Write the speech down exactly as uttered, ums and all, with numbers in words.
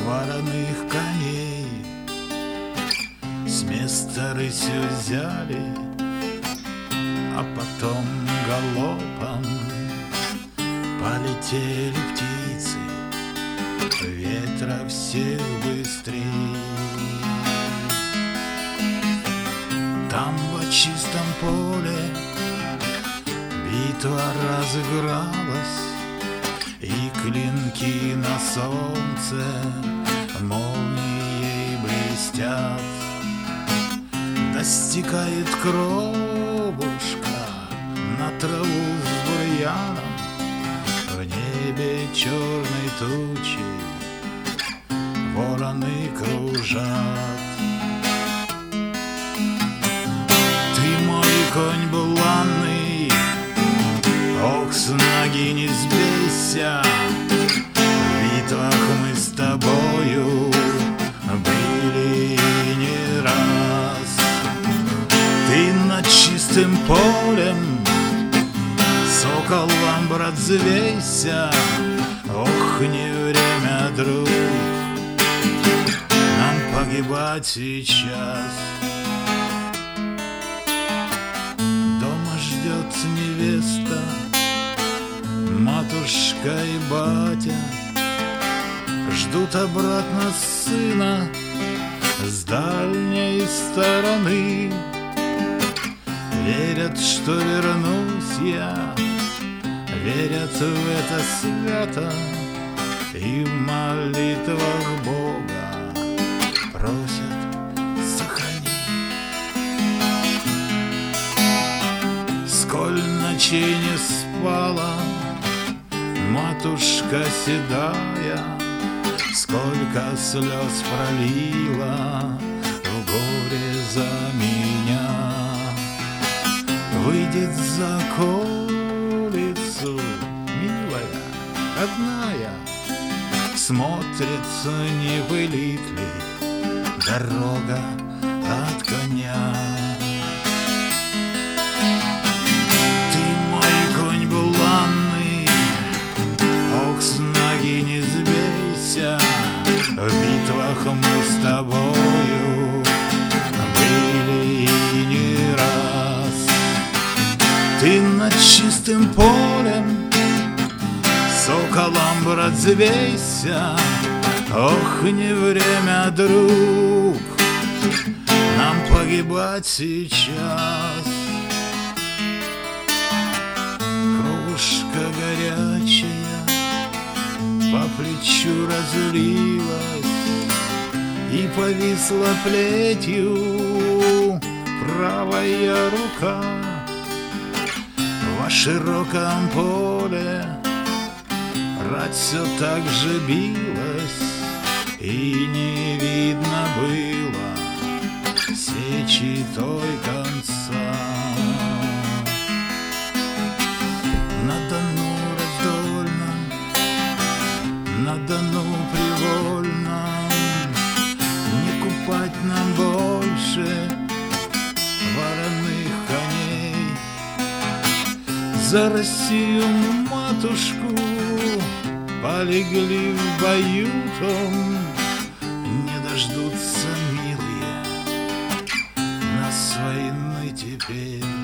вороных коней с места рысью взяли, а потом галопом полетели птицы, ветра всех быстрей. Там в чистом поле битва разыгралась, и клинки на солнце молнией блестят. Достигает кровушка на траву с бурьяном, в небе черной тучей вороны кружат. Ты мой конь буланный, ох, с ноги не сбейся, в битвах мы с тобою были не раз. Ты над чистым полем соколом, брат, взвейся, ох, не время, друг, нам погибать сейчас. Дома ждет невеста, матушка и батя, ждут обратно сына с дальней стороны. Верят, что вернусь я, верят в это свято, и в молитвах Бога просят сохрани. Сколь ночей не спала матушка седая, сколько слез пролила в горе за меня. Выйдет за колицу, милая, родная, смотрится, не вылит ли дорога от коня. Ты мой конь буланный, ох, с ноги не сбейся, в битвах мы с тобою были и не раз. Ты над чистым полем соколом, брат, взвейся, ох, не время, друг, нам погибать сейчас. Кровушка горячая по плечу разлилась и повисла плетью правая рука. В широком поле рать все так же билась, и не видно было сечи той конца. На Дону раздольном, на Дону привольном не купать нам больше вороных коней. За Россию матушку полегли в бою том, не дождутся, милые, нас войны теперь.